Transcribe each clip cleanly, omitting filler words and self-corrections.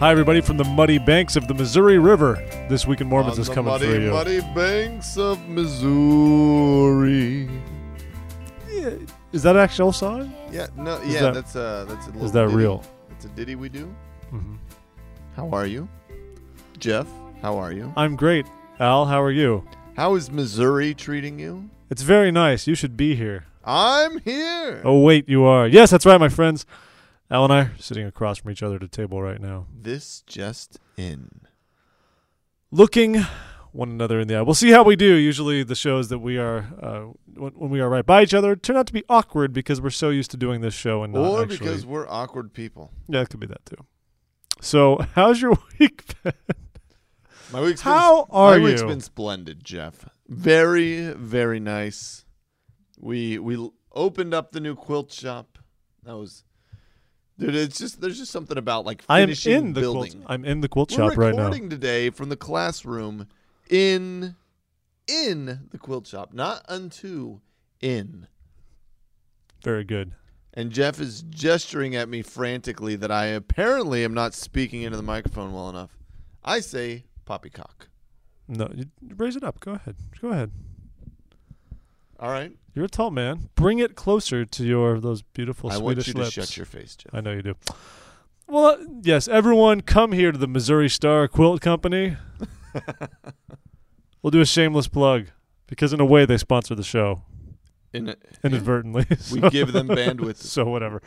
Hi, everybody, from the muddy banks of the Missouri River. This Week in Mormons is coming for you. Muddy banks of Missouri. Yeah. Is that an actual song? Yeah, no, that's a little Is that ditty. real? It's a ditty we do. Mm-hmm. How are you? Jeff, how are you? I'm great. Al, how are you? How is Missouri treating you? It's very nice. You should be here. I'm here. Oh, wait, you are. Yes, that's right, my friends. Al and I are sitting across from each other at a table right now. This just in. Looking one another in the eye. We'll see how we do. Usually the shows that we are, when we are right by each other, turn out to be awkward because we're so used to doing this show and not Or actually. because we're awkward people. Yeah, it could be that too. So, how's your week been? My week's My week's been splendid, Jeff. Very, very nice. We opened up the new quilt shop. That was, dude. There's just something about like finishing building. I'm in the quilt shop right now. We're recording today from the classroom in the quilt shop, not unto in. Very good. And Jeff is gesturing at me frantically that I apparently am not speaking into the microphone well enough. I say poppycock. No, you raise it up. Go ahead. Go ahead. All right. You're a tall man. Bring it closer to those beautiful Swedish lips. I want you to shut your face, Jeff. I know you do. Well, yes, everyone come here to the Missouri Star Quilt Company. We'll do a shameless plug because in a way they sponsor the show. Inadvertently. We give them bandwidth. So whatever.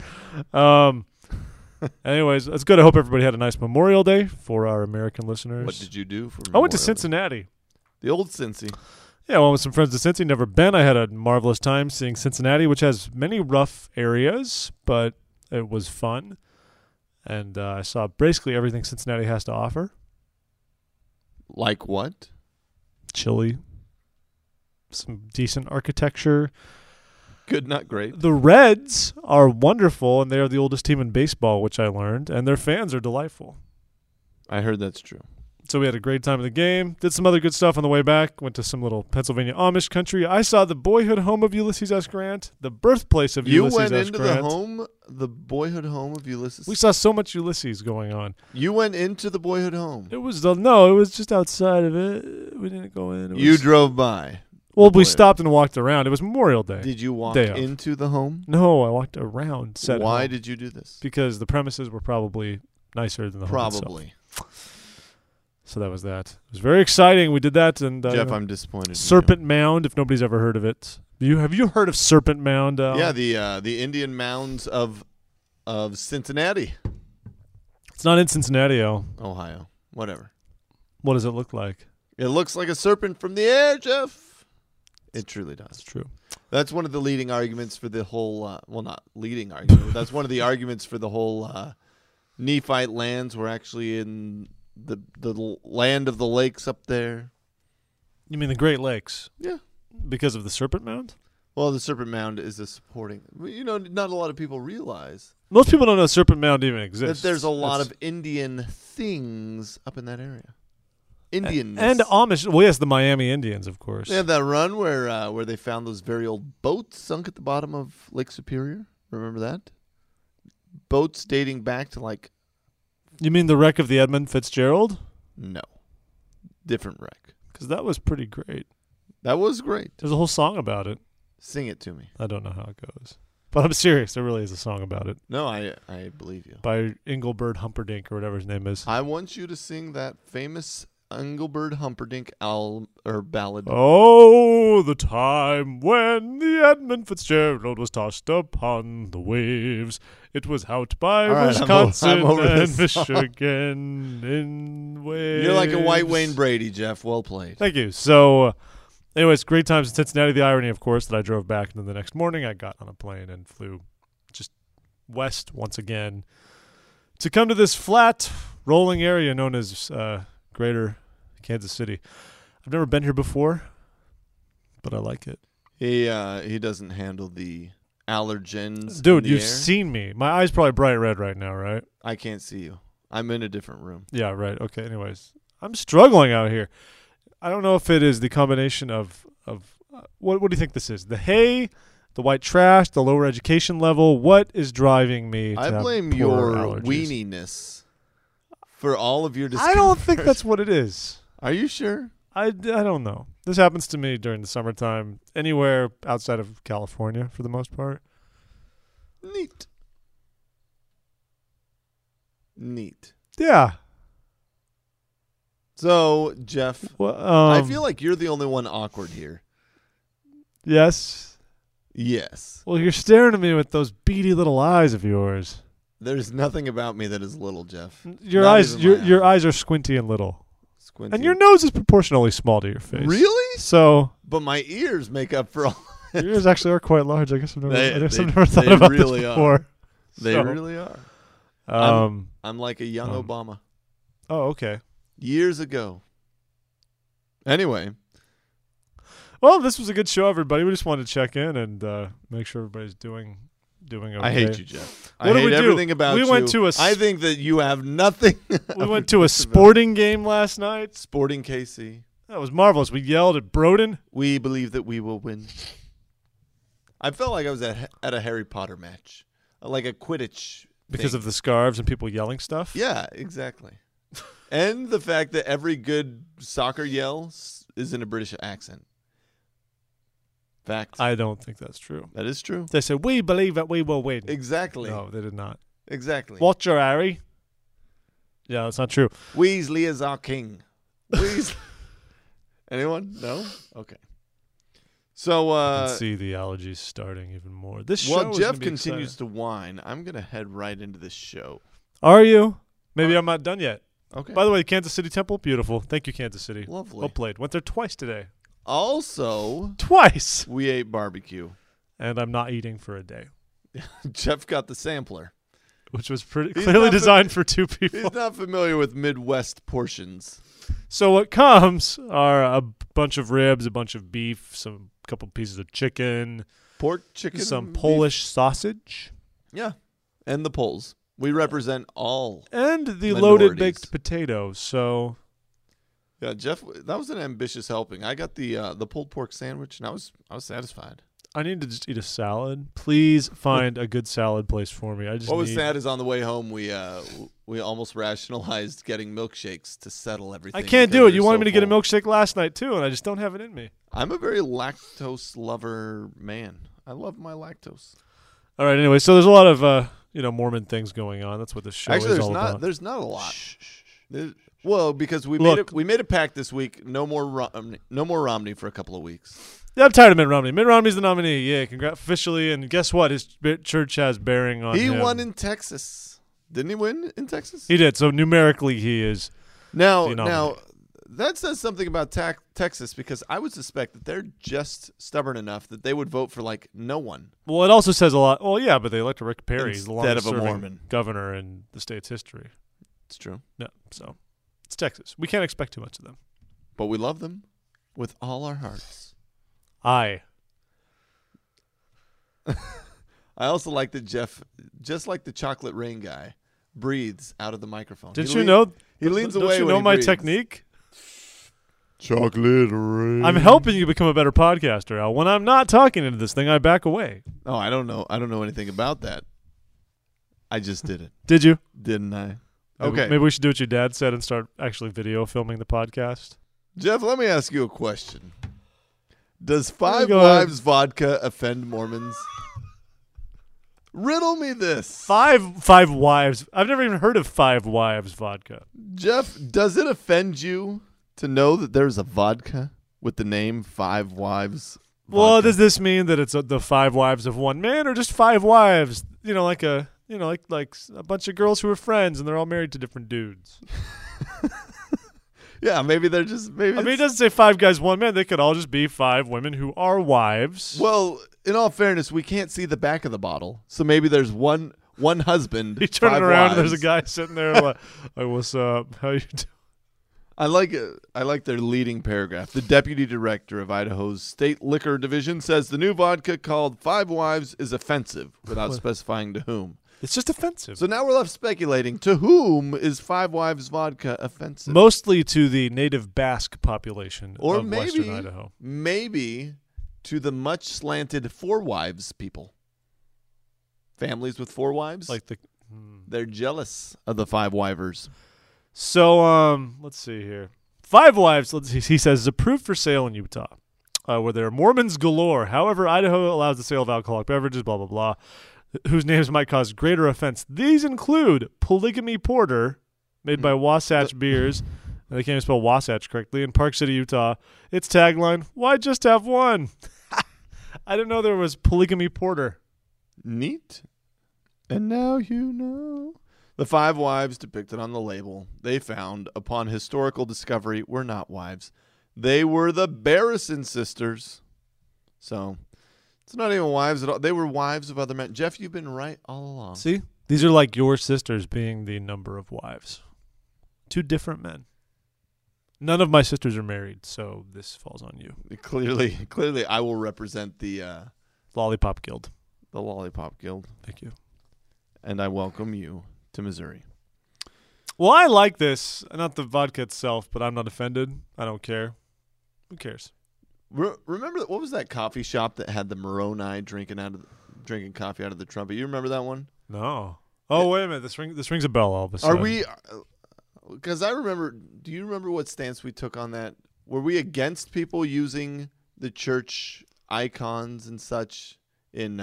Anyways, that's good. I hope everybody had a nice Memorial Day for our American listeners. What did you do for Memorial I went to Day? Cincinnati. The old Cincy. Yeah, I went with some friends to Cincy. Never been. I had a marvelous time seeing Cincinnati, which has many rough areas, but it was fun. And I saw basically everything Cincinnati has to offer. Like what? Chili. Some decent architecture. Good, not great. The Reds are wonderful, and they are the oldest team in baseball, which I learned, and their fans are delightful. I heard that's true. So we had a great time at the game. Did some other good stuff on the way back. Went to some little Pennsylvania Amish country. I saw the boyhood home of Ulysses S. Grant, the birthplace of Ulysses S. Grant. You went into the boyhood home of Ulysses? We saw so much Ulysses going on. You went into the boyhood home? It was it was just outside of it. We didn't go in. You drove by? Well, we stopped and walked around. It was Memorial Day. Did you walk into the home? No, I walked around. Why did you do this? Because the premises were probably nicer than the home itself. Probably. So that was that. It was very exciting. We did that. And Jeff, I'm disappointed. Serpent Mound, if nobody's ever heard of it. Have you heard of Serpent Mound? Yeah, the Indian mounds of Cincinnati. It's not in Cincinnati, Ohio. Whatever. What does it look like? It looks like a serpent from the air, Jeff. It truly does. That's true. That's one of the leading arguments for the whole, well, not leading argument, but that's one of the arguments for the whole Nephite lands. We're actually in the land of the lakes up there. You mean the Great Lakes? Yeah. Because of the Serpent Mound? Well, the Serpent Mound is a supporting, not a lot of people realize. Most people don't know Serpent Mound even exists. That there's a lot of Indian things up in that area. Indianness. And Amish. Well, yes, the Miami Indians, of course. They had that run where they found those very old boats sunk at the bottom of Lake Superior. Remember that? Boats dating back to like... You mean the wreck of the Edmund Fitzgerald? No. Different wreck. Because that was pretty great. That was great. There's a whole song about it. Sing it to me. I don't know how it goes. But I'm serious. There really is a song about it. No, I believe you. By Engelbert Humperdinck or whatever his name is. I want you to sing that famous Engelbert Humperdinck ballad. Oh, the time when the Edmund Fitzgerald was tossed upon the waves. It was out by Wisconsin and Michigan in waves. You're like a white Wayne Brady, Jeff. Well played. Thank you. So, anyways, great times in Cincinnati. The irony, of course, that I drove back, and then the next morning I got on a plane and flew just west once again to come to this flat, rolling area known as Greater Kansas City. I've never been here before, but I like it. He doesn't handle the allergens. Dude, you've seen me. My eye's probably bright red right now, right? I can't see you. I'm in a different room. Yeah, right. Okay, anyways. I'm struggling out here. I don't know if it is the combination of what do you think this is? The hay, the white trash, the lower education level. What is driving me to I blame have your allergies? weeniness for all of your I discomfort. don't think that's what it is. Are you sure? I don't know. This happens to me during the summertime, anywhere outside of California for the most part. Neat. Yeah. So, Jeff, Well, I feel like you're the only one awkward here. yes. Yes. Well, you're staring at me with those beady little eyes of yours. There's nothing about me that is little, Jeff. Your Not eyes, even my your eyes are squinty and little, Squinty. and your nose is proportionally small to your face. Really? So But my ears make up for all. your ears actually are quite large. I guess I've never, They thought about really this are. before. They So, really are. Um. I'm like a young Um, Obama. Oh, okay. Years ago. Anyway, Well, this was a good show, everybody. We just wanted to check in and make sure everybody's doing okay. I hate you, Jeff. What I did hate we do? everything about We you. went to a I think that you have nothing. We went to a sporting game last night. Sporting KC. That was marvelous. We yelled at Broden. We believe that we will win. I felt like I was at a Harry Potter match, like a Quidditch. Because thing. of the scarves and people yelling stuff? Yeah, exactly. And the fact that every good soccer yell is in a British accent. Fact. I don't think that's true. That is true. They said, we believe that we will win. Exactly. No, they did not. Exactly. Watch your Harry. Yeah, that's not true. Weasley is our king. Weasley. Anyone? No? Okay. So, I can see the allergies starting even more. This show while is Jeff gonna be continues exciting. to whine, I'm going to head right into this show. Are you? Maybe I'm not done yet. Okay. By the way, Kansas City Temple, beautiful. Thank you, Kansas City. Lovely. Well played. Went there twice today. Also, Twice. we ate barbecue. And I'm not eating for a day, Jeff got the sampler. which was pretty He's clearly not designed for two people. He's not familiar with Midwest portions. So what comes are a bunch of ribs, a bunch of beef, some couple pieces of chicken, Pork, chicken, some beef. Polish sausage, Yeah. And the Poles. We represent all. and the loaded Minorities. baked potatoes. So Yeah, Jeff, that was an ambitious helping. I got the pulled pork sandwich, and I was satisfied. I need to just eat a salad. Please find a good salad place for me. I just What was need, sad is on the way home, we almost rationalized getting milkshakes to settle everything. I can't because do it. we You were wanted so me to get a full. milkshake last night too, and I just don't have it in me. I'm a very lactose lover man. I love my lactose. All right. Anyway, so there's a lot of Mormon things going on. That's what this show Actually, is there's all not. about. There's not a lot. Well, because we Look. made a pact this week. No more Romney for a couple of weeks. Yeah, I'm tired of Mitt Romney. Mitt Romney's the nominee. Yeah, officially. And guess what? His church has bearing on He him. won in Texas. Didn't he win in Texas? He did. So numerically, he is. Now, the nominee. that says something about Texas because I would suspect that they're just stubborn enough that they would vote for like no one. Well, it also says a lot. Well, yeah, but they elected Rick Perry. He's the Instead of a longest-serving Mormon. governor in the state's history. It's true, Yeah, so it's Texas. We can't expect too much of them. but we love them with all our hearts. I also like that Jeff, just like the chocolate rain guy, breathes out of the microphone. did He you know? He leans Don't away you when know he my breathes. technique? Chocolate rain. I'm helping you become a better podcaster, Al. When I'm not talking into this thing, I back away. Oh, I don't know. I don't know anything about that. I just did it, Did you? didn't I? Maybe- Okay, Maybe we should do what your dad said and start actually video filming the podcast. Jeff, let me ask you a question. Does Five Go ahead. Wives vodka offend Mormons? Riddle me this. Five wives. I've never even heard of Five Wives vodka. Jeff, does it offend you to know that there's a vodka with the name Five Wives? Well, Vodka? does this mean that it's the five wives of one man, or just five wives? Like a bunch of girls who are friends and they're all married to different dudes. Yeah, maybe they're just maybe. I mean, it doesn't say five guys, one man. They could all just be five women who are wives. Well, in all fairness, we can't see the back of the bottle, so maybe there's one husband. You turn it five around and wives. there's a guy sitting there like, "What's up? How you doing?" I like it. I like their leading paragraph. The deputy director of Idaho's state liquor division says the new vodka called Five Wives is offensive, without specifying to whom. It's just offensive. So now we're left speculating, to whom is Five Wives vodka offensive? Mostly to the native Basque population Or of western Idaho. maybe to the much slanted Four Wives people. Families with four wives? Like the They're jealous of the Five Wivers. So, let's see here. Five Wives, he says, is approved for sale in Utah, where there are Mormons galore. However, Idaho allows the sale of alcoholic beverages, blah, blah, blah, whose names might cause greater offense. These include Polygamy Porter, made by Wasatch Beers. They can't even spell Wasatch correctly. In Park City, Utah. Its tagline, why just have one? I didn't know there was Polygamy Porter. Neat. And now you know. The five wives depicted on the label they found upon historical discovery were not wives. They were the Barrison sisters. So, it's not even wives at all. They were wives of other men. Jeff, you've been right all along. See? These are like your sisters being the number of wives. Two different men. None of my sisters are married, so this falls on you. Clearly, I will represent the Lollipop Guild. The Lollipop Guild. Thank you. And I welcome you to Missouri. Well, I like this. Not the vodka itself, but I'm not offended. I don't care. Who cares? Remember, what was that coffee shop that had the Moroni drinking coffee out of the trumpet? You remember that one? No. Oh, wait a minute. This rings a bell all of a sudden. Are we... Because I remember, do you remember what stance we took on that? Were we against people using the church icons and such in,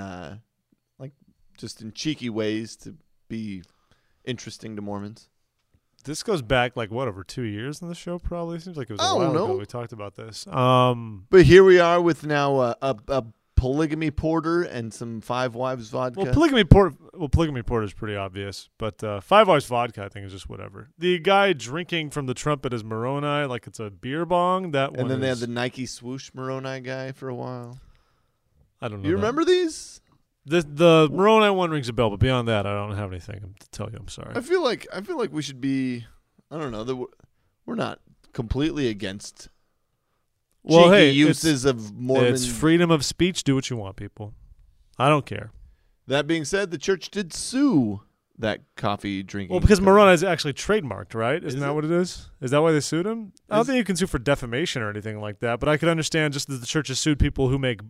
just in cheeky ways to be interesting to Mormons? This goes back, over 2 years in the show, probably. Seems like it was a while ago we talked about this. But here we are with now a Polygamy Porter and some Five Wives vodka. Well, Polygamy Porter is pretty obvious, but Five Wives vodka, I think, is just whatever. The guy drinking from the trumpet is Moroni, like it's a beer bong. And then they had the Nike swoosh Moroni guy for a while. I don't know. You remember these? The Moroni one rings a bell, but beyond that, I don't have anything to tell you. I'm sorry. I feel like we should be. I don't know. We're not completely against. Well, hey, uses of Mormon. It's freedom of speech. Do what you want, people. I don't care. That being said, the church did sue that coffee drinking. Well, because Moroni is actually trademarked, right? Isn't that what it is? Is that why they sued him? I don't think you can sue for defamation or anything like that, but I could understand just that the church has sued people who make.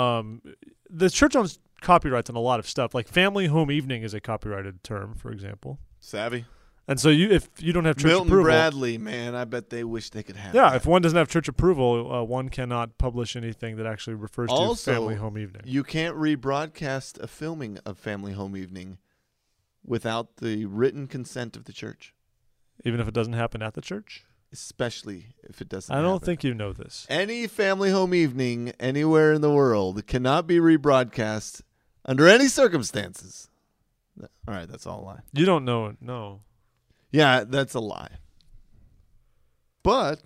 The church owns copyrights on a lot of stuff. Like family home evening is a copyrighted term, for example. Savvy. And so if you don't have church Milton approval, Bradley, man, I bet they wish they could have. Yeah, that. If one doesn't have church approval, one cannot publish anything that actually refers to family home evening. You can't rebroadcast a filming of family home evening without the written consent of the church, even if it doesn't happen at the church. Especially if it doesn't. I don't think you know this. Any family home evening anywhere in the world cannot be rebroadcast under any circumstances. All right, that's all a lie. You don't know it. No. Yeah, that's a lie. But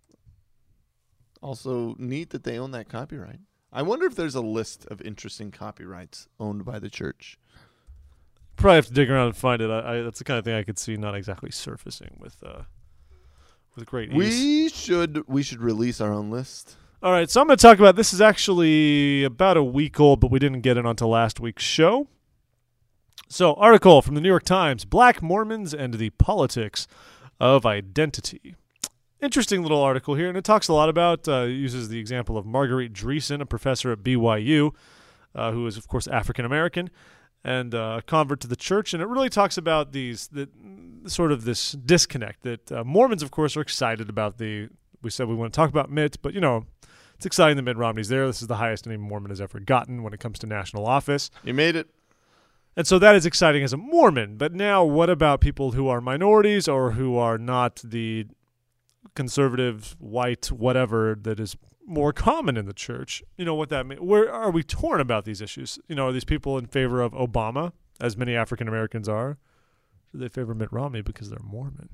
also neat that they own that copyright. I wonder if there's a list of interesting copyrights owned by the church. Probably have to dig around and find it. That's the kind of thing I could see not exactly surfacing with great ease. We should release our own list. All right, so I'm going to talk about this. Is actually about a week old, but we didn't get it onto last week's show. So, article from the New York Times, Black Mormons and the Politics of Identity. Interesting little article here, and it talks a lot about, uses the example of Marguerite Dreesen, a professor at BYU, who is, of course, African-American, and a convert to the church, and it really talks about this disconnect that Mormons, of course, are excited about we said we want to talk about Mitt, but, it's exciting that Mitt Romney's there. This is the highest any Mormon has ever gotten when it comes to national office. You made it. And so that is exciting as a Mormon. But now what about people who are minorities or who are not the conservative, white, whatever that is more common in the church? You know what that means? Where are we torn about these issues? Are these people in favor of Obama, as many African Americans are? Do they favor Mitt Romney because they're Mormon?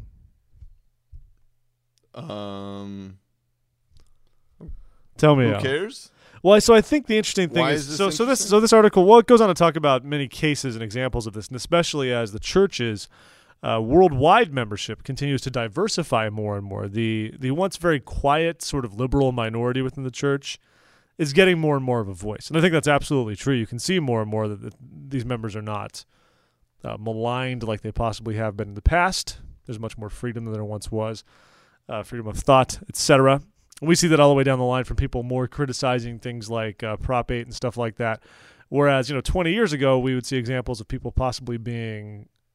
Tell me. Who cares? Well, so I think the interesting thing is this article, it goes on to talk about many cases and examples of this, and especially as the church's worldwide membership continues to diversify more and more. The once very quiet sort of liberal minority within the church is getting more and more of a voice, and I think that's absolutely true. You can see more and more that these members are not maligned like they possibly have been in the past. There's much more freedom than there once was, freedom of thought, etc. We see that all the way down the line from people more criticizing things like Prop 8 and stuff like that. Whereas, 20 years ago, we would see examples of people possibly being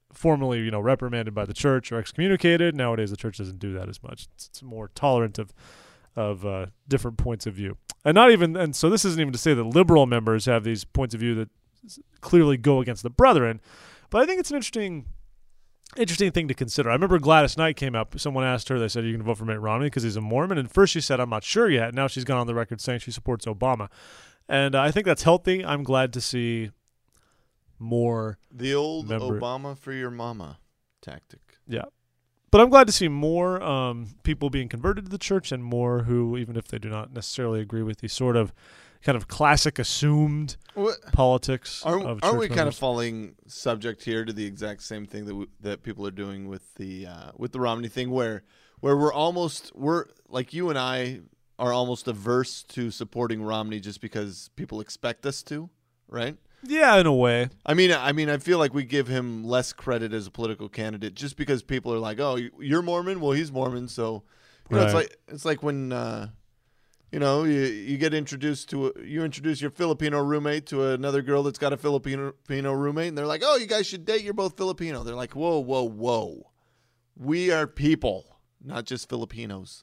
formerly, reprimanded by the church or excommunicated. Nowadays, the church doesn't do that as much. It's more tolerant of different points of view. And so this isn't even to say that liberal members have these points of view that clearly go against the brethren, but I think it's an interesting thing to consider. I remember Gladys Knight came up. Someone asked her, they said, "Are you going to vote for Mitt Romney because he's a Mormon?" And first she said, "I'm not sure yet." Now she's gone on the record saying she supports Obama. And I think that's healthy. I'm glad to see more. The old Obama for your mama tactic. Yeah. But I'm glad to see more people being converted to the church and more who, even if they do not necessarily agree with the sort of kind of classic assumed politics of church Aren't we kind members. of falling subject here to the exact same thing that people are doing with the Romney thing, where we're like, you and I are almost averse to supporting Romney just because people expect us to, right? Yeah, in a way. I mean, I feel like we give him less credit as a political candidate just because people are like, "Oh, you're Mormon? Well, he's Mormon." So, it's like when you get introduced you introduce your Filipino roommate to another girl that's got a Filipino roommate, and they're like, "Oh, you guys should date. You're both Filipino." They're like, "Whoa, whoa, whoa. We are people, not just Filipinos."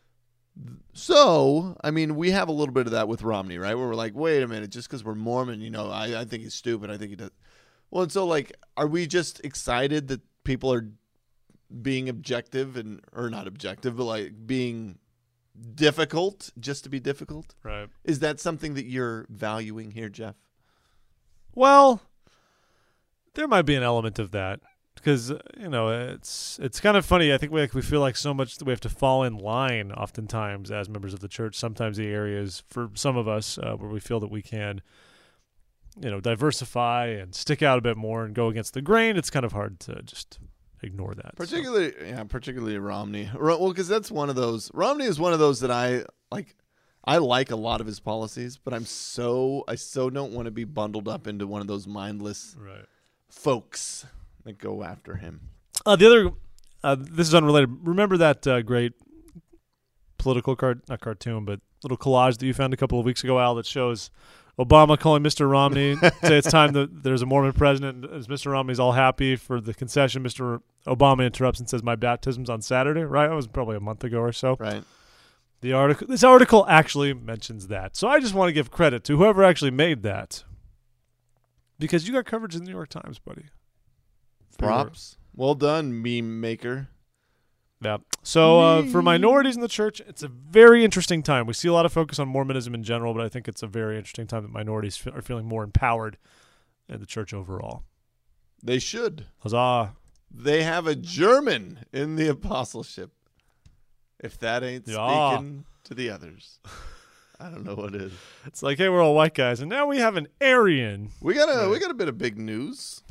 So, I mean, we have a little bit of that with Romney, right? Where we're like, wait a minute, just because we're Mormon, I think he's stupid. I think he does. Well, and so, like, are we just excited that people are being objective or not objective, but like being difficult just to be difficult? Right. Is that something that you're valuing here, Jeff? Well, there might be an element of that. Because, it's kind of funny. I think we feel like so much that we have to fall in line oftentimes as members of the church. Sometimes the areas, for some of us, where we feel that we can, diversify and stick out a bit more and go against the grain, it's kind of hard to just ignore that. Particularly Romney. Well, because that's one of those. Romney is one of those that I like. I like a lot of his policies, but I so don't want to be bundled up into one of those mindless folks that go after him. The other, this is unrelated. Remember that great political not cartoon, but little collage that you found a couple of weeks ago, Al, that shows Obama calling Mr. Romney, say it's time that there's a Mormon president. As Mr. Romney's all happy for the concession, Mr. Obama interrupts and says, "My baptism's on Saturday." Right? That was probably a month ago or so. Right. This article actually mentions that. So I just want to give credit to whoever actually made that, because you got coverage in the New York Times, buddy. Props. Well done, meme maker. Yeah. So for minorities in the church, it's a very interesting time. We see a lot of focus on Mormonism in general, but I think it's a very interesting time that minorities are feeling more empowered in the church overall. They should. Huzzah. They have a German in the apostleship. If that ain't speaking to the others, I don't know what is. It's like, hey, we're all white guys, and now we have an Aryan. We got a bit of big news.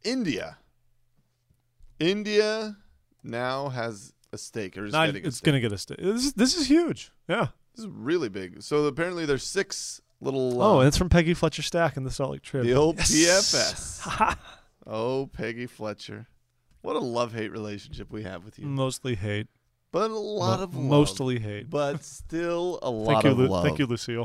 India now has a stake. Or It's going to get a stake. This is huge. Yeah. This is really big. So apparently there's 6 little... and it's from Peggy Fletcher Stack in the Salt Lake Trib. The old PFS. Oh, Peggy Fletcher. What a love-hate relationship we have with you. Mostly hate. But a lot of love. Mostly hate. But still a lot of love. Thank you, Lucille.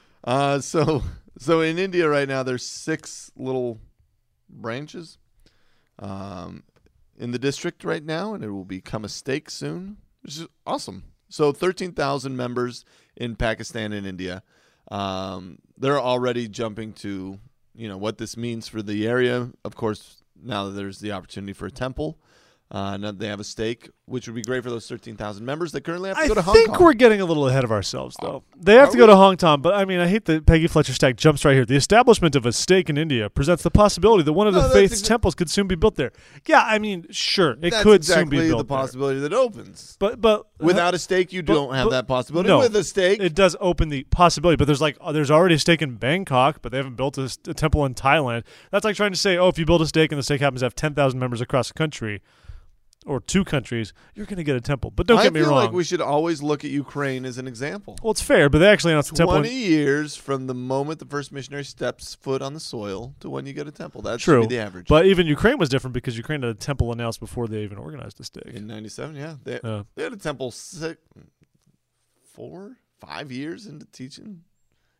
So in India right now, there's 6 little branches in the district right now, and it will become a stake soon, which is awesome. So 13,000 members in Pakistan and India. They're already jumping to, what this means for the area. Of course, now that there's the opportunity for a temple, now they have a stake, which would be great for those 13,000 members that currently have to go to Hong Kong. I think we're getting a little ahead of ourselves, though. They have to go to Hong Kong, but I mean, I hate that Peggy Fletcher Stack jumps right here. The establishment of a stake in India presents the possibility that one of the faith's temples could soon be built there. Yeah, I mean, sure, it could soon be built there. That's the possibility that opens. But without a stake, you don't have that possibility. No, with a stake, it does open the possibility. But there's already a stake in Bangkok, but they haven't built a temple in Thailand. That's like trying to say, if you build a stake and the stake happens to have 10,000 members across the country, or 2 countries, you're going to get a temple. But don't get me wrong. I feel like we should always look at Ukraine as an example. Well, it's fair, but they actually announced a temple. 20 years from the moment the first missionary steps foot on the soil to when you get a temple. That True. Should be the average. But even Ukraine was different because Ukraine had a temple announced before they even organized the stake. In 97, yeah. They had a temple 4, 5 years into teaching.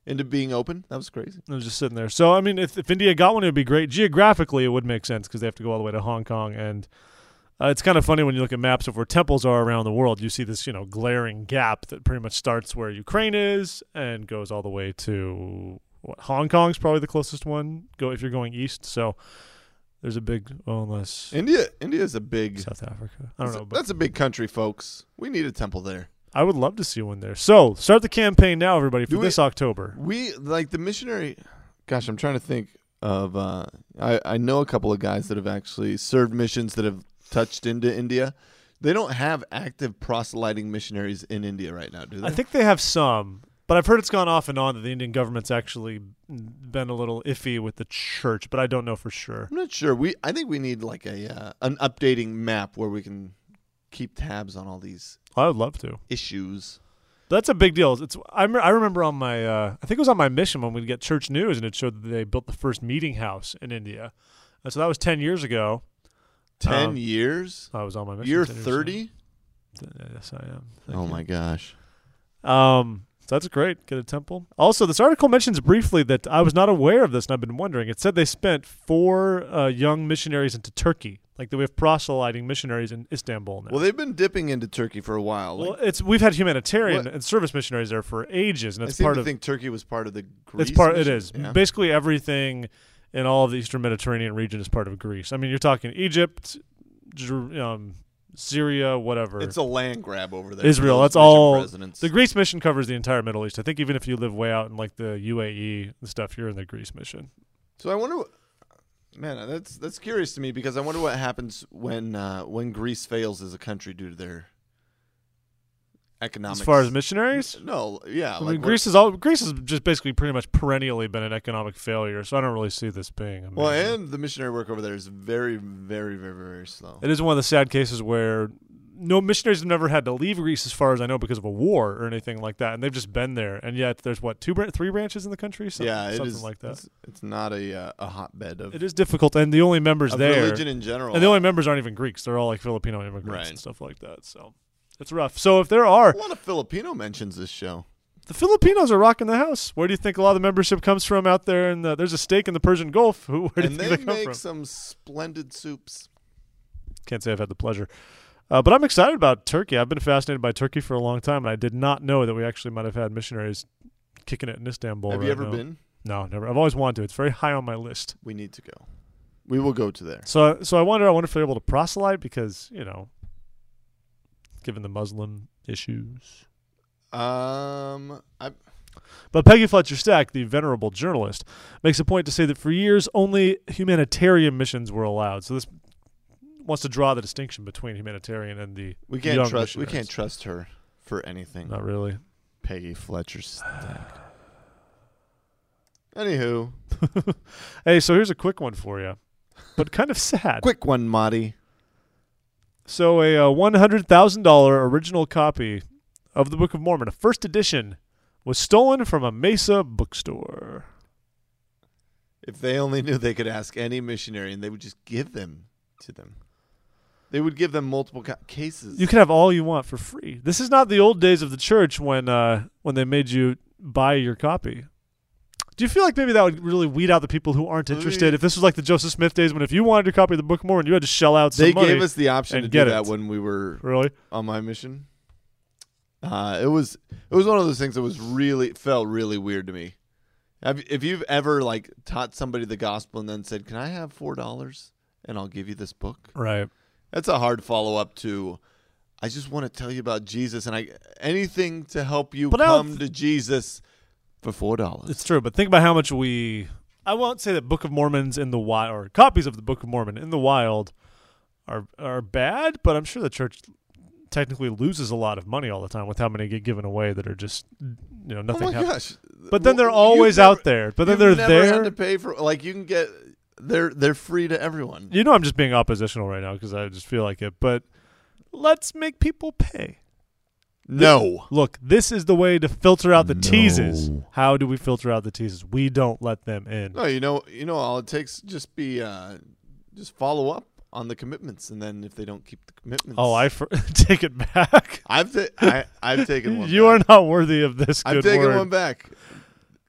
into being open. That was crazy. It was just sitting there. So, I mean, if India got one, it would be great. Geographically, it would make sense because they have to go all the way to Hong Kong. And it's kind of funny when you look at maps of where temples are around the world. You see this, glaring gap that pretty much starts where Ukraine is and goes all the way to Hong Kong's probably the closest one. If you're going east. So there's a big, unless India is a big South Africa. I don't know. But that's a big country, folks. We need a temple there. I would love to see one there. So start the campaign now, everybody, for this October. We like the missionary. Gosh, I'm trying to think of. I know a couple of guys that have actually served missions that have touched into India. They don't have active proselyting missionaries in India right now, do they? I think they have some, but I've heard it's gone off and on that the Indian government's actually been a little iffy with the church, but I don't know for sure. I'm not sure. I think we need like an updating map where we can keep tabs on all these. I would love to. Issues. That's a big deal. I remember on my I think it was on my mission when we'd get church news, and it showed that they built the first meeting house in India. And so that was 10 years ago. 10 years? I was on my mission. You're 30? Yes, I am. Thank you. My gosh. So that's great. Get a temple. Also, this article mentions briefly that I was not aware of this, and I've been wondering. It said they spent 4 young missionaries into Turkey. Like we have proselyting missionaries in Istanbul now. Well, they've been dipping into Turkey for a while. Well, we've had humanitarian and service missionaries there for ages, and it's I think Turkey was part of the Greece. It is. Yeah. Basically everything in all of the Eastern Mediterranean region is part of Greece. I mean, you're talking Egypt, Syria, whatever. It's a land grab over there. Israel, that's all. Presidents. The Greece mission covers the entire Middle East. I think even if you live way out in like the UAE and stuff, you're in the Greece mission. So I wonder, man, that's curious to me because I wonder what happens when Greece fails as a country due to their economics. As far as missionaries? No, yeah. I mean, Greece has just basically pretty much perennially been an economic failure, so I don't really see this being amazing. Well, and the missionary work over there is very, very, very, very slow. It is one of the sad cases where no missionaries have never had to leave Greece, as far as I know, because of a war or anything like that, and they've just been there. And yet, there's 3 branches in the country, something like that. It's not a hotbed of. It is difficult, and the only members there, religion in general, and the only members aren't even Greeks; they're all like Filipino immigrants and stuff like that. So it's rough. So if there are a lot of Filipino mentions this show. The Filipinos are rocking the house. Where do you think a lot of the membership comes from out there? And there's a stake in the Persian Gulf. Where do you think they come from? And they make some splendid soups. Can't say I've had the pleasure. But I'm excited about Turkey. I've been fascinated by Turkey for a long time, and I did not know that we actually might have had missionaries kicking it in Istanbul. Have you ever been? No, never. I've always wanted to. It's very high on my list. We need to go. We will go to there. So I wonder if they're able to proselyte because, given the Muslim issues. But Peggy Fletcher Stack, the venerable journalist, makes a point to say that for years only humanitarian missions were allowed. So this wants to draw the distinction between humanitarian and the we can't trust her for anything. Not really. Peggy Fletcher Stack. Anywho. Hey, so here's a quick one for you, but kind of sad. Quick one, Marty. So a $100,000 original copy of the Book of Mormon, a first edition, was stolen from a Mesa bookstore. If they only knew they could ask any missionary and they would just give them to them. They would give them multiple cases. You can have all you want for free. This is not the old days of the church when they made you buy your copy. Do you feel like maybe that would really weed out the people who aren't interested? If this was like the Joseph Smith days when if you wanted to copy the Book of Mormon, you had to shell out some money. They gave us the option to do that when we were on my mission. It was one of those things that felt really weird to me. If you've ever taught somebody the gospel and then said, "Can I have $4 and I'll give you this book?" Right. That's a hard follow-up to, I just want to tell you about Jesus and anything to help you come to Jesus for $4. It's true, but think about how much I won't say that Book of Mormons in the wild, or copies of the Book of Mormon in the wild are bad, but I'm sure the church technically loses a lot of money all the time with how many get given away that are just, nothing happens. But then they're always out there. But then they're there. You've never had to pay for, you can get... They're free to everyone. I'm just being oppositional right now because I just feel like it. But let's make people pay. No. Look, this is the way to filter out the teases. How do we filter out the teases? We don't let them in. No, all it takes just follow up on the commitments, and then if they don't keep the commitments, take it back. I've taken one. You back. Are not worthy of this. I've taken one back.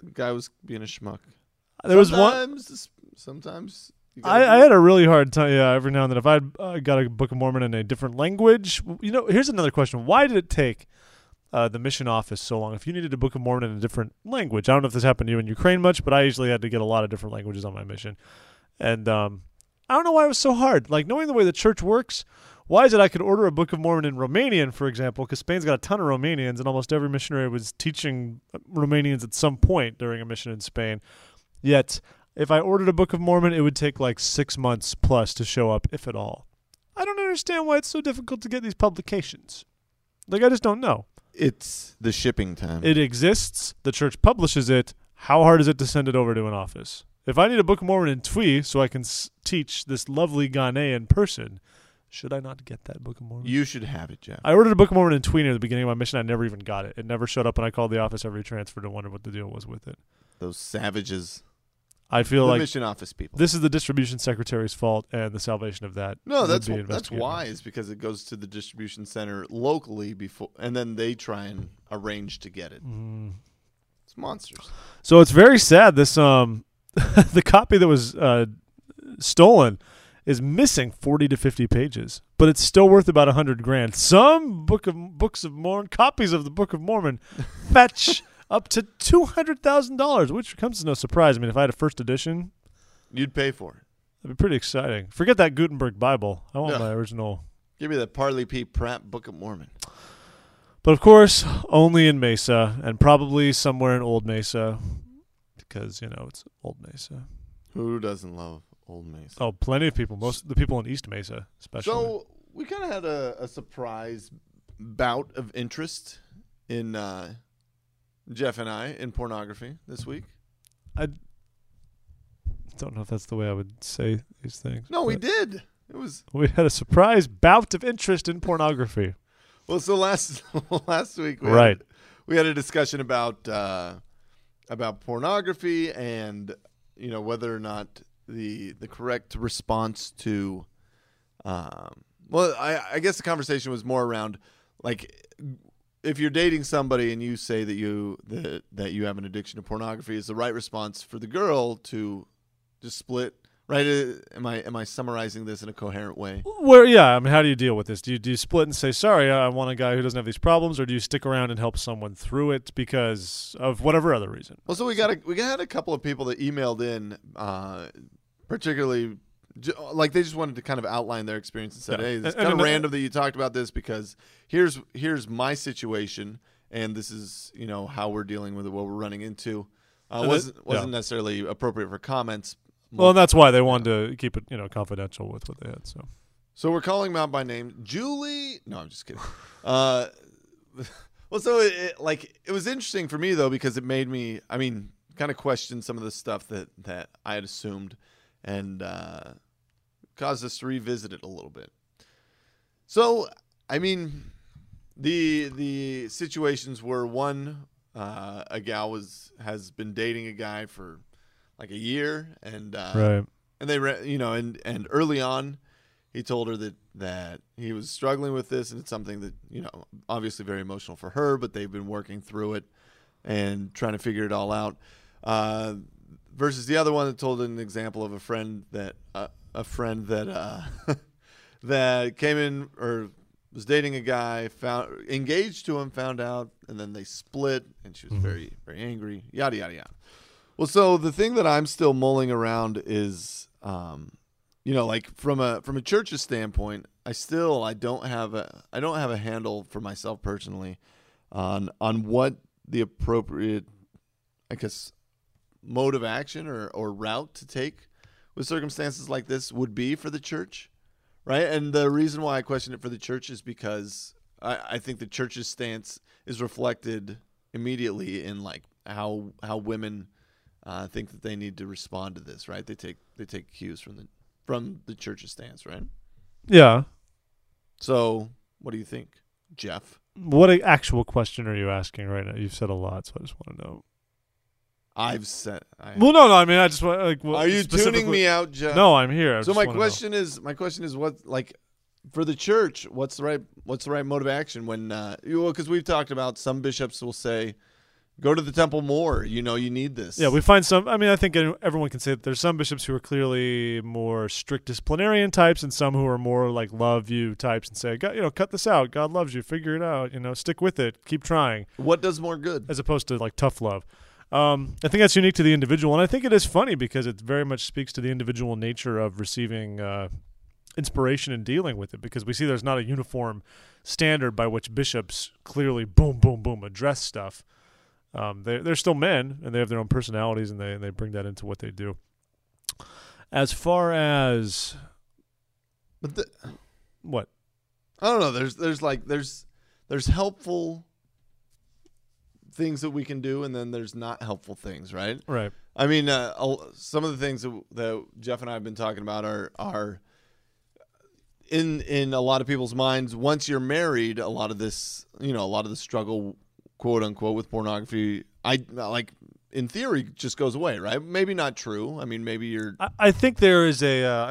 guy was being a schmuck. There was one. Sometimes. I had a really hard time. Yeah, every now and then, if I got a Book of Mormon in a different language, here's another question: why did it take the mission office so long? If you needed a Book of Mormon in a different language, I don't know if this happened to you in Ukraine much, but I usually had to get a lot of different languages on my mission, and I don't know why it was so hard. Like, knowing the way the church works, why is it I could order a Book of Mormon in Romanian, for example, because Spain's got a ton of Romanians, and almost every missionary was teaching Romanians at some point during a mission in Spain. Yet, if I ordered a Book of Mormon, it would take like 6 months plus to show up, if at all. I don't understand why it's so difficult to get these publications. Like, I just don't know. It's the shipping time. It exists. The church publishes it. How hard is it to send it over to an office? If I need a Book of Mormon in Twi so I can teach this lovely Ghanaian person, should I not get that Book of Mormon? You should have it, Jeff. I ordered a Book of Mormon in Twi near the beginning of my mission. I never even got it. It never showed up, and I called the office every transfer to wonder what the deal was with it. Those savages. I feel the like mission office people. This is the distribution secretary's fault, and the salvation of that. No, that's why, is because it goes to the distribution center locally before, and then they try and arrange to get it. It's monsters. So it's very sad. This the copy that was stolen is missing 40 to 50 pages, but it's still worth about $100,000. Some books of Mormon copies of the Book of Mormon fetch up to $200,000, which comes as no surprise. I mean, if I had a first edition, you'd pay for it. That'd be pretty exciting. Forget that Gutenberg Bible. I want my original. Give me the Parley P. Pratt Book of Mormon. But of course, only in Mesa, and probably somewhere in Old Mesa, because it's Old Mesa. Who doesn't love Old Mesa? Oh, plenty of people. Most of the people in East Mesa, especially. So we kind of had a surprise bout of interest in Jeff and I in pornography this week. I don't know if that's the way I would say these things. No, we did. We had a surprise bout of interest in pornography. Well, so last week we had a discussion about pornography and whether or not the correct response to I guess the conversation was more around, like, if you're dating somebody and you say that you have an addiction to pornography, is the right response for the girl to just split? Right? Am I summarizing this in a coherent way? Well, yeah. I mean, how do you deal with this? Do you split and say, sorry, I want a guy who doesn't have these problems, or do you stick around and help someone through it because of whatever other reason? Well, so we had a couple of people that emailed in, particularly. Like, they just wanted to kind of outline their experience and said, hey, it's kind of random that you talked about this, because here's my situation, and this is how we're dealing with it, what we're running into. Wasn't necessarily appropriate for comments. Well, and that's why they wanted to keep it confidential with what they had. So we're calling them out by name. Julie. No, I'm just kidding. Well, so it was interesting for me though, because it made me, kind of question some of the stuff that I had assumed, and caused us to revisit it a little bit. So, the situations were, one, a gal has been dating a guy for like a year, and right, and they and early on, he told her that he was struggling with this, and it's something that obviously very emotional for her, but they've been working through it and trying to figure it all out. Versus the other one that told an example of a friend that that came in or was dating a guy, found engaged to him, found out, and then they split, and she was very, very angry. Yada yada yada. Well, so the thing that I'm still mulling around is, like from a church's standpoint, I don't have a handle for myself personally on what the appropriate, I guess, mode of action or route to take with circumstances like this would be for the church, right? And the reason why I question it for the church is because I think the church's stance is reflected immediately in like how women think that they need to respond to this, right? They take cues from the church's stance, right? Yeah. So what do you think, Jeff? What actual question are you asking right now? You've said a lot, so I just want to know. Well, no. I mean, I just want like. Are you tuning me out, Jeff? No, I'm here. So my question is what, like, for the church, what's the right mode of action when because we've talked about some bishops will say, Go to the temple more. You need this. Yeah, we find some. I mean, I think everyone can say that there's some bishops who are clearly more strict disciplinarian types, and some who are more like love you types and say, cut this out. God loves you. Figure it out. Stick with it. Keep trying. What does more good? As opposed to like tough love. I think that's unique to the individual, and I think it is funny because it very much speaks to the individual nature of receiving inspiration and dealing with it, because we see there's not a uniform standard by which bishops clearly boom, boom, boom address stuff. They're still men, and they have their own personalities, and they bring that into what they do. As far as what? I don't know. There's helpful things that we can do, and then there's not helpful things, right? Right. I mean, some of the things that Jeff and I have been talking about are in a lot of people's minds. Once you're married, a lot of the struggle, quote unquote, with pornography, in theory, just goes away, right? Maybe not true. I mean, maybe you're. I think there's I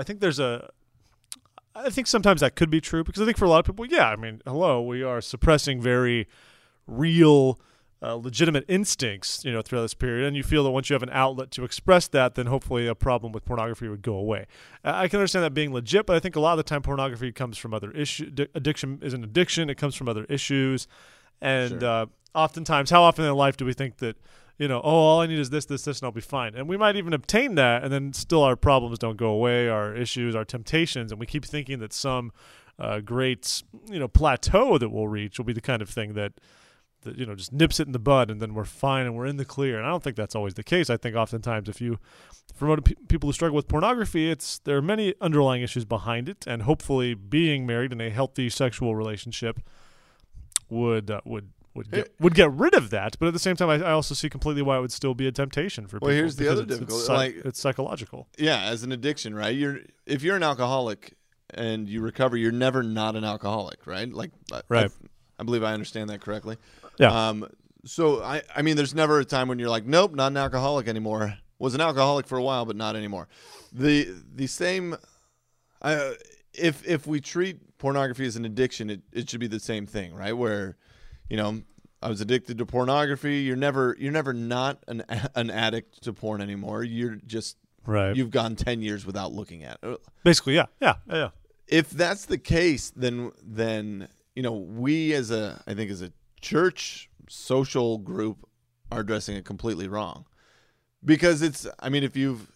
think sometimes that could be true, because I think for a lot of people, yeah. I mean, hello, we are suppressing very real, legitimate instincts, throughout this period, and you feel that once you have an outlet to express that, then hopefully a problem with pornography would go away. I can understand that being legit, but I think a lot of the time pornography comes from other issues. Addiction is an addiction; it comes from other issues, and Sure. Oftentimes, how often in life do we think that, all I need is this, and I'll be fine, and we might even obtain that, and then still our problems don't go away, our issues, our temptations, and we keep thinking that some great, plateau that we'll reach will be the kind of thing that just nips it in the bud, and then we're fine and we're in the clear. And I don't think that's always the case. I think oftentimes for people who struggle with pornography, there are many underlying issues behind it, and hopefully being married in a healthy sexual relationship would get rid of that. But at the same time, I also see completely why it would still be a temptation for people. Well, here's the other difficulty. It's psychological. Yeah, as an addiction, right? If you're an alcoholic and you recover, you're never not an alcoholic, right? Right. I believe I understand that correctly. Yeah. So I mean, there's never a time when you're like, nope, not an alcoholic anymore. Was an alcoholic for a while, but not anymore. The same. If we treat pornography as an addiction, it should be the same thing, right? Where, I was addicted to pornography. You're never not an addict to porn anymore. You're just right. You've gone 10 years without looking at it. Basically, yeah. If that's the case, then we as a church social group are addressing it completely wrong, because if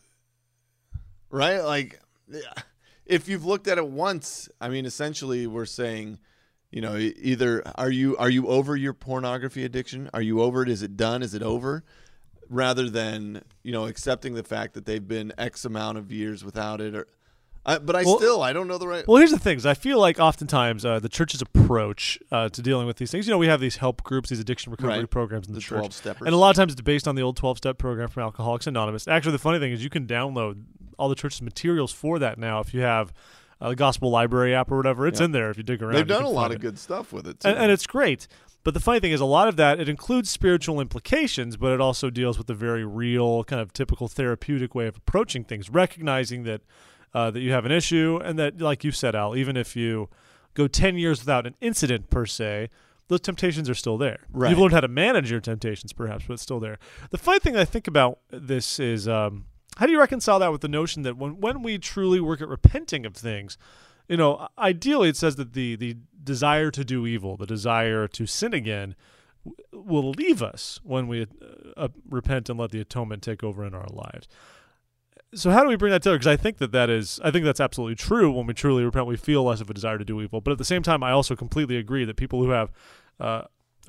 you've looked at it once, essentially we're saying, either are you over your pornography addiction? Are you over it? Is it done? Is it over? Rather than, accepting the fact that they've been X amount of years without it, I don't know the right. Well, here's the thing: I feel like oftentimes the church's approach to dealing with these things, we have these help groups, these addiction recovery programs in the church, 12-steppers. And a lot of times it's based on the old 12-step program from Alcoholics Anonymous. Actually, the funny thing is you can download all the church's materials for that now if you have the Gospel Library app or whatever. It's in there if you dig around. They've done a lot of good stuff with it, too. And it's great. But the funny thing is, a lot of that, it includes spiritual implications, but it also deals with the very real, kind of typical therapeutic way of approaching things, recognizing that you have an issue, and that, like you said, Al, even if you go 10 years without an incident per se, those temptations are still there. Right. You've learned how to manage your temptations, perhaps, but it's still there. The funny thing I think about this is, how do you reconcile that with the notion that when we truly work at repenting of things, ideally it says that the desire to do evil, the desire to sin again, will leave us when we repent and let the atonement take over in our lives. So how do we bring that together? Because I think that's absolutely true. When we truly repent, we feel less of a desire to do evil. But at the same time, I also completely agree that people who have a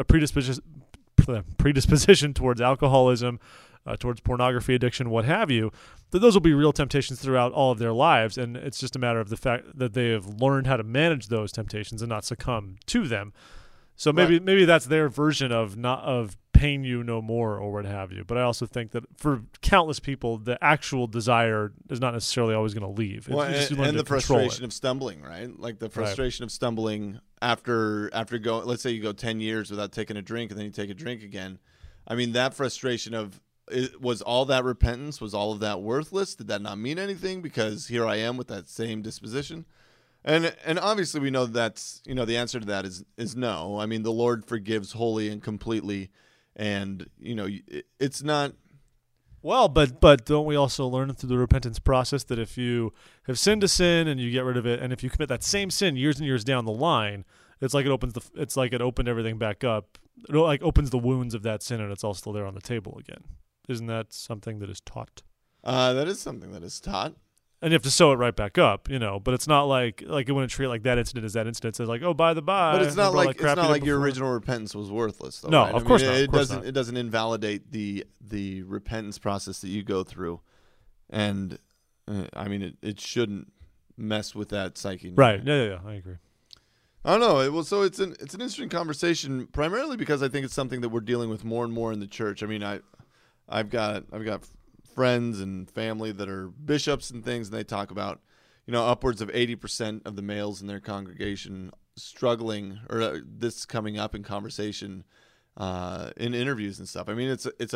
predisposition towards alcoholism, towards pornography addiction, what have you, that those will be real temptations throughout all of their lives. And it's just a matter of the fact that they have learned how to manage those temptations and not succumb to them. So maybe that's their version of pain you no more or what have you. But I also think that for countless people, the actual desire is not necessarily always going to leave. And the frustration of stumbling, right? Like the frustration of stumbling after going. Let's say you go 10 years without taking a drink, and then you take a drink again. That frustration of, was all that repentance? Was all of that worthless? Did that not mean anything? Because here I am with that same disposition. And obviously we know that's, the answer to that is no. The Lord forgives wholly and completely, and it's not. Well, but don't we also learn through the repentance process that if you have sinned a sin and you get rid of it, and if you commit that same sin years and years down the line, it's like it opened everything back up. It like opens the wounds of that sin, and it's all still there on the table again. Isn't that something that is taught? That is something that is taught. And you have to sew it right back up, but it's not like it wouldn't treat like that incident as that incident. It says like, oh, by the by. But it's not like your original repentance was worthless, though. No, right? of course not. It doesn't invalidate the repentance process that you go through, and it shouldn't mess with that psyche. Right? Yeah. I agree. I don't know. So it's an interesting conversation, primarily because I think it's something that we're dealing with more and more in the church. I mean, I've got friends and family that are bishops and things, and they talk about, upwards of 80% of the males in their congregation struggling, or this coming up in conversation, in interviews and stuff. I mean,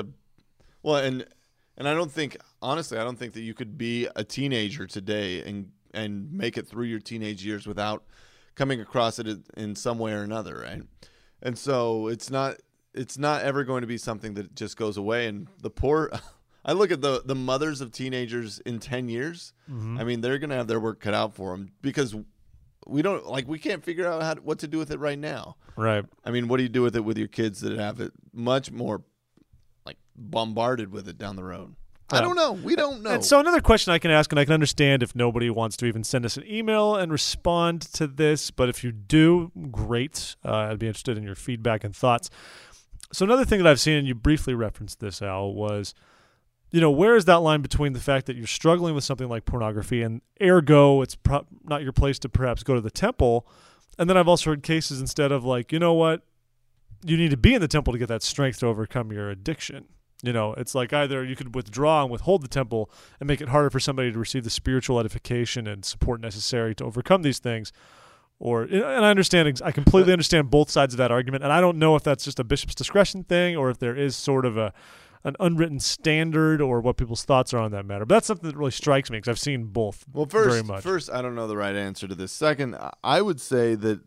and I don't think, honestly, I don't think that you could be a teenager today and make it through your teenage years without coming across it in some way or another, right? And so it's not ever going to be something that just goes away. And the poor, I look at the mothers of teenagers in 10 years. Mm-hmm. I mean, they're going to have their work cut out for them because we can't figure out what to do with it right now. Right. I mean, what do you do with it with your kids that have it much more like bombarded with it down the road? I don't know. We don't know. And so another question I can ask, and I can understand if nobody wants to even send us an email and respond to this, but if you do, great. I'd be interested in your feedback and thoughts. So another thing that I've seen, and you briefly referenced this, Al, was, where is that line between the fact that you're struggling with something like pornography and ergo it's not your place to perhaps go to the temple, and then I've also heard cases instead of like, you know what, you need to be in the temple to get that strength to overcome your addiction. It's like either you could withdraw and withhold the temple and make it harder for somebody to receive the spiritual edification and support necessary to overcome these things. And I completely understand both sides of that argument. And I don't know if that's just a bishop's discretion thing or if there is sort of an unwritten standard or what people's thoughts are on that matter. But that's something that really strikes me because I've seen both very much. First, I don't know the right answer to this. Second, I would say that,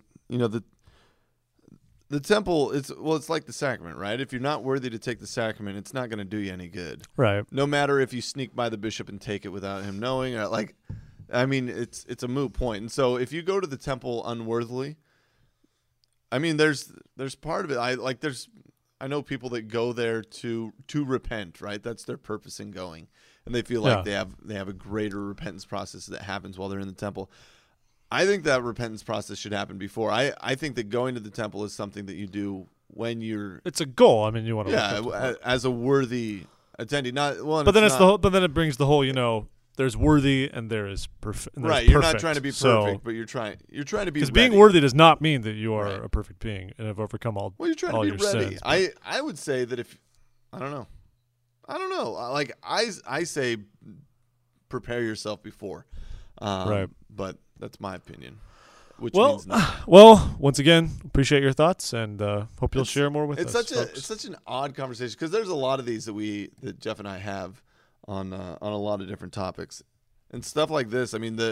the temple, it's like the sacrament, right? If you're not worthy to take the sacrament, it's not going to do you any good. Right. No matter if you sneak by the bishop and take it without him knowing. It's a moot point. And so if you go to the temple unworthily, I mean, there's part of it. I know people that go there to repent, right? That's their purpose in going. And they feel like they have a greater repentance process that happens while they're in the temple. I think that repentance process should happen before. I think that going to the temple is something that you do when you're. It's a goal. I mean, you want to. As a worthy attendee, not well. But then But then it brings the whole. There's worthy and there is perfect. Right, you're not trying to be perfect, but you're trying to be. Because being worthy does not mean that you are a perfect being and have overcome all. Well, you're trying to be ready. Sins, I would say that if I don't know. Like I say, prepare yourself before. Right. But that's my opinion. Which means nothing. Well, once again, appreciate your thoughts and hope you'll share more with us. It's such an odd conversation because there's a lot of these that Jeff and I have on a lot of different topics and stuff like this. I mean,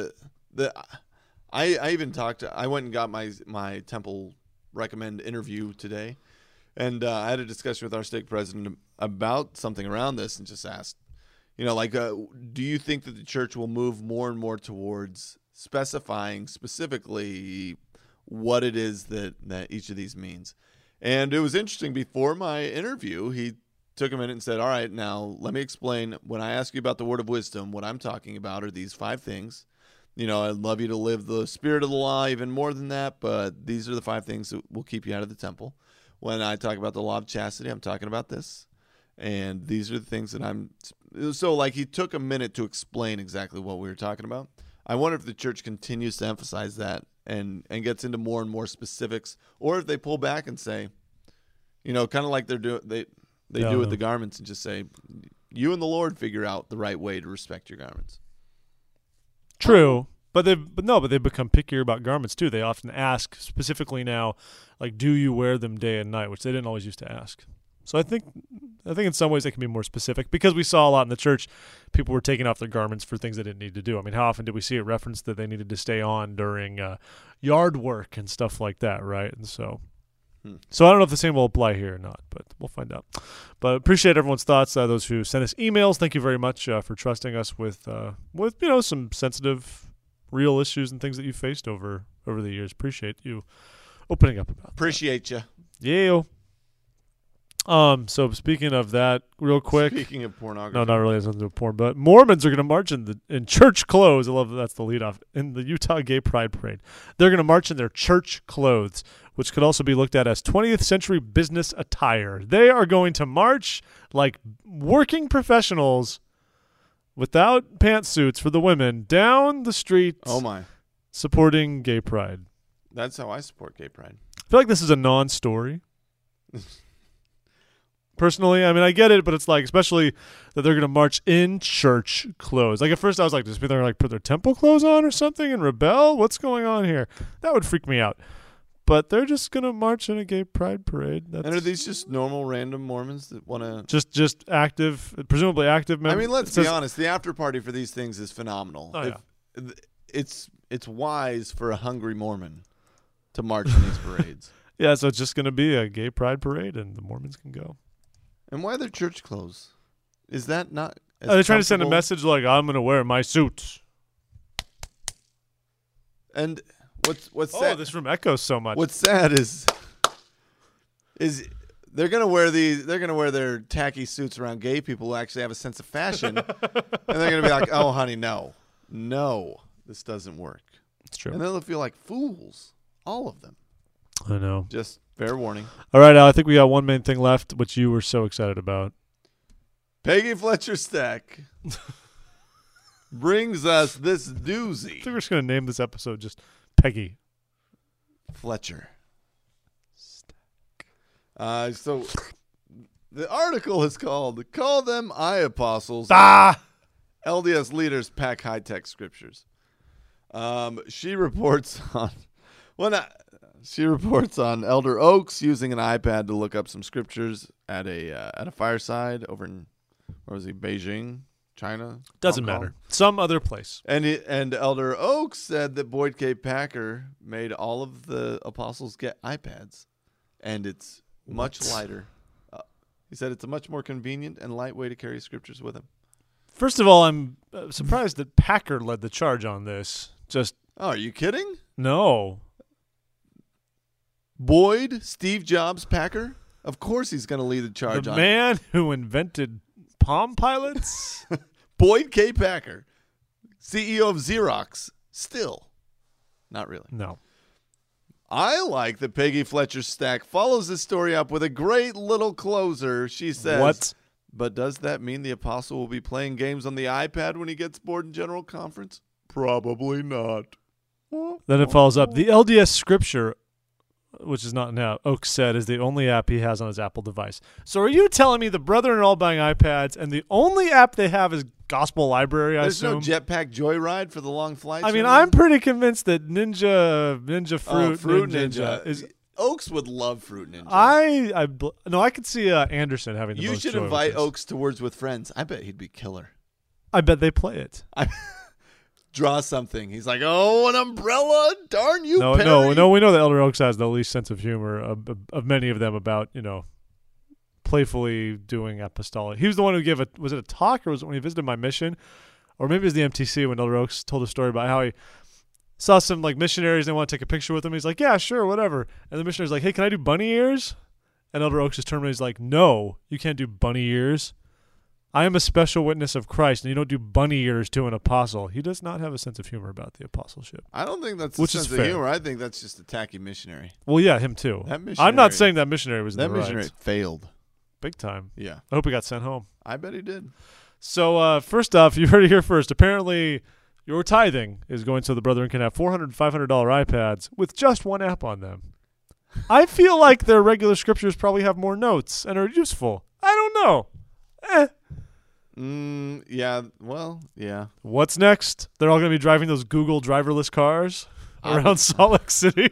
I even I went and got my temple recommend interview today, and I had a discussion with our stake president about something around this and just asked, do you think that the church will move more and more towards specifying specifically what it is that each of these means? And it was interesting. Before my interview, he took a minute and said, all right, now let me explain. When I ask you about the word of wisdom, what I'm talking about are these 5 things. I'd love you to live the spirit of the law, even more than that, but these are the 5 things that will keep you out of the temple. When I talk about the law of chastity, I'm talking about this. And these are the things that so he took a minute to explain exactly what we were talking about. I wonder if the church continues to emphasize that and gets into more and more specifics, or if they pull back and say, kind of like they do with the garments and just say, you and the Lord figure out the right way to respect your garments. True. But they've become pickier about garments too. They often ask specifically now, like, do you wear them day and night, which they didn't always used to ask. So I think in some ways they can be more specific because we saw a lot in the church. People were taking off their garments for things they didn't need to do. I mean, how often did we see it referenced that they needed to stay on during yard work and stuff like that, right? And so So I don't know if the same will apply here or not, but we'll find out. But appreciate everyone's thoughts. Those who sent us emails, thank you very much for trusting us with some sensitive, real issues and things that you faced over the years. Appreciate you opening up about. Appreciate you. Yeah. So speaking of that, real quick. Speaking of pornography. No, not really. It has nothing to do with porn. But Mormons are going to march in church clothes. I love that that's the lead off. In the Utah Gay Pride Parade. They're going to march in their church clothes, which could also be looked at as 20th century business attire. They are going to march like working professionals without pantsuits for the women down the street. Oh, my. Supporting gay pride. That's how I support gay pride. I feel like this is a non-story. Personally, I mean, I get it, but it's like, especially that they're going to march in church clothes. Like, at first I was like, does they're like put their temple clothes on or something and rebel? What's going on here? That would freak me out. But they're just going to march in a gay pride parade. And are these just normal random Mormons that want to... Just active, presumably active members? I mean, let's be honest. The after party for these things is phenomenal. Oh, yeah. It's wise for a hungry Mormon to march in these parades. Yeah, so it's just going to be a gay pride parade, and the Mormons can go. And why are their church clothes? Is that not? Are they trying to send a message like, "I'm going to wear my suit"? And what's sad? Oh, this room echoes so much. What's sad is they're going to wear They're going to wear their tacky suits around gay people who actually have a sense of fashion, and they're going to be like, "Oh, honey, no, this doesn't work." It's true. And then they'll feel like fools, all of them. I know. Just fair warning. All right, Al, I think we got one main thing left, which you were so excited about. Peggy Fletcher Stack brings us this doozy. I think we're just going to name this episode just Peggy Fletcher Stack. So the article is called "Call Them Eye Apostles." LDS leaders pack high-tech scriptures. She reports on Elder Oaks using an iPad to look up some scriptures at a fireside over in, where was he? Beijing, China. Doesn't matter. Some other place. And Elder Oaks said that Boyd K. Packer made all of the apostles get iPads, and it's much lighter. He said it's a much more convenient and light way to carry scriptures with him. First of all, I'm surprised that Packer led the charge on this. Oh, are you kidding? No. Boyd, Steve Jobs, Packer? Of course he's going to lead the charge the on man who invented Palm Pilots? Boyd K. Packer, CEO of Xerox. Still. Not really. No. I like that Peggy Fletcher Stack follows this story up with a great little closer. She says, "What? But does that mean the apostle will be playing games on the iPad when he gets bored in general conference? Probably not." Then it follows up. The LDS Scripture, which is not now, Oaks said, is the only app he has on his Apple device. So are you telling me the brethren are all buying iPads and the only app they have is Gospel Library, I assume? There's no Jetpack Joyride for the long flights? I mean, I'm pretty convinced that Ninja Fruit Ninja is... Oaks would love Fruit Ninja. I could see Anderson having the most You should joy invite with this. Oaks to Words with Friends. I bet he'd be killer. I bet they play it. Draw something. He's like, "Oh, an umbrella? Darn you, No, Perry." no. We know that Elder Oaks has the least sense of humor of many of them about, playfully doing apostolic. He was the one who gave was it a talk, or was it when he visited my mission? Or maybe it was the MTC when Elder Oaks told a story about how he saw some missionaries and they want to take a picture with him. He's like, "Yeah, sure, whatever." And the missionary's like, "Hey, can I do bunny ears?" And Elder Oaks just turned around and he's like, "No, you can't do bunny ears. I am a special witness of Christ, and you don't do bunny ears to an apostle." He does not have a sense of humor about the apostleship. I don't think that's Which a is sense of fair. humor. I think that's just a tacky missionary. Well, yeah, him too. That missionary, I'm not saying that missionary was in that the right. missionary failed. Big time. Yeah. I hope he got sent home. I bet he did. So first off, you heard it here first. Apparently, your tithing is going so the brethren can have $400, $500 iPads with just one app on them. I feel like their regular scriptures probably have more notes and are useful. I don't know. Yeah. Well, yeah. What's next? They're all going to be driving those Google driverless cars around Salt Lake City.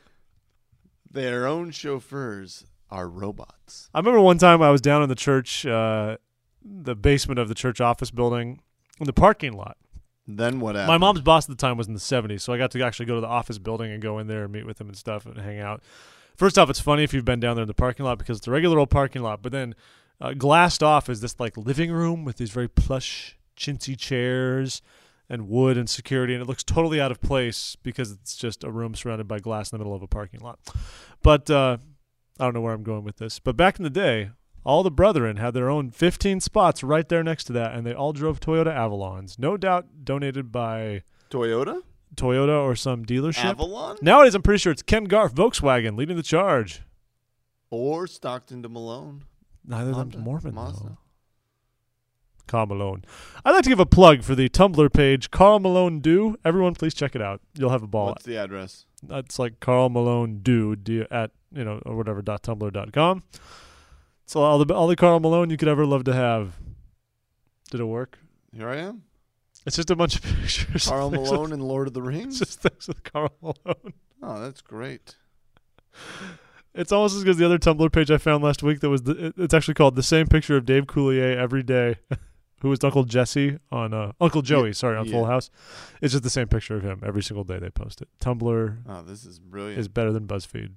Their own chauffeurs are robots. I remember one time I was down in the church, the basement of the church office building, in the parking lot. Then what happened? My mom's boss at the time was in the 70s, so I got to actually go to the office building and go in there and meet with him and stuff and hang out. First off, it's funny if you've been down there in the parking lot because it's a regular old parking lot, but then glassed off is this like living room with these very plush, chintzy chairs and wood and security, and it looks totally out of place because it's just a room surrounded by glass in the middle of a parking lot. But I don't know where I'm going with this. But back in the day, all the brethren had their own 15 spots right there next to that, and they all drove Toyota Avalons. No doubt donated by Toyota or some dealership. Avalon? Nowadays, I'm pretty sure it's Ken Garff Volkswagen leading the charge. Or Stockton to Malone. Neither of them's Mormon, Mazda. though. Carl Malone. I'd like to give a plug for the Tumblr page, Carl Malone Do. Everyone, please check it out. You'll have a ball. What's the address? That's like Carl Malone Do at or whatever .tumblr.com. So all the Carl Malone you could ever love to have. Did it work? Here I am. It's just a bunch of pictures. Carl Malone and Lord of the Rings? Just things with Carl Malone. Oh, that's great. It's almost as good as the other Tumblr page I found last week that was it's actually called The Same Picture of Dave Coulier Every Day, who was Uncle Jesse on Uncle Joey, on Full House. It's just the same picture of him every single day they post it. Tumblr this is brilliant. is better than BuzzFeed.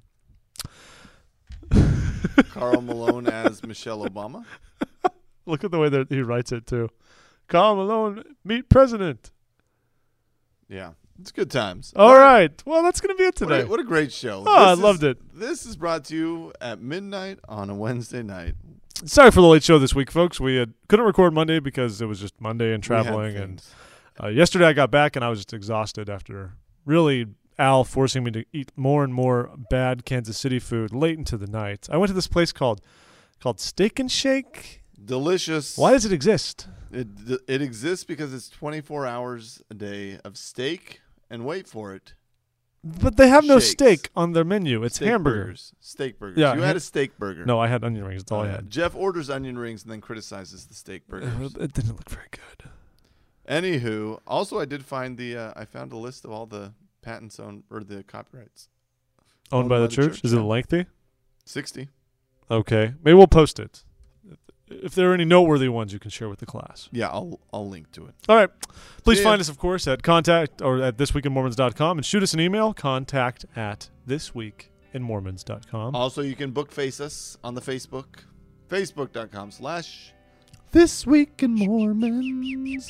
Carl Malone as Michelle Obama. Look at the way that he writes it too. Carl Malone, meet president. Yeah, it's good times. All right. Well, that's going to be it today. What a great show. I loved it. This is brought to you at midnight on a Wednesday night. Sorry for the late show this week, folks. We couldn't record Monday because it was just Monday and traveling. And yesterday I got back and I was just exhausted after really Al forcing me to eat more and more bad Kansas City food late into the night. I went to this place called Steak and Shake. Delicious. Why does it exist? It exists because it's 24 hours a day of steak, and wait for it. But they have no Shakes. steak on their menu. It's steak hamburgers. Steak burgers. Yeah, you had a steak burger. No, I had onion rings. That's all I had. Jeff orders onion rings and then criticizes the steak burgers. It didn't look very good. Anywho, also I did find I found a list of all the patents or the copyrights Owned by the church? Is it lengthy? 60. Okay. Maybe we'll post it. If there are any noteworthy ones you can share with the class. Yeah, I'll link to it. All right. Please See find ya. us, of course, at contact or at thisweekinmormons.com and shoot us an email, contact@thisweekinmormons.com. Also, you can bookface us on the Facebook, facebook.com/thisweekinmormons.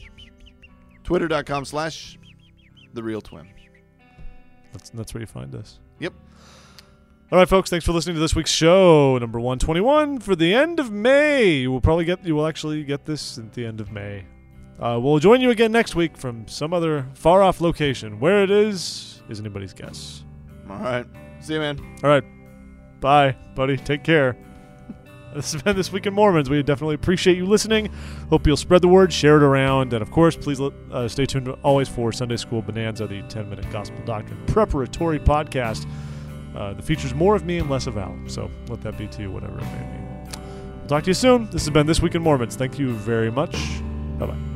twitter.com/therealtwin. That's where you find us. Yep. All right, folks. Thanks for listening to this week's show, number 121 for the end of May. You will actually get this at the end of May. We'll join you again next week from some other far-off location. Where it is anybody's guess. All right. See you, man. All right. Bye, buddy. Take care. This has been This Week in Mormons. We definitely appreciate you listening. Hope you'll spread the word, share it around, and of course, please stay tuned always for Sunday School Bonanza, the 10-minute Gospel Doctrine preparatory podcast that features more of me and less of Al. So let that be to you, whatever it may be. We'll talk to you soon. This has been This Week in Mormons. Thank you very much. Bye-bye.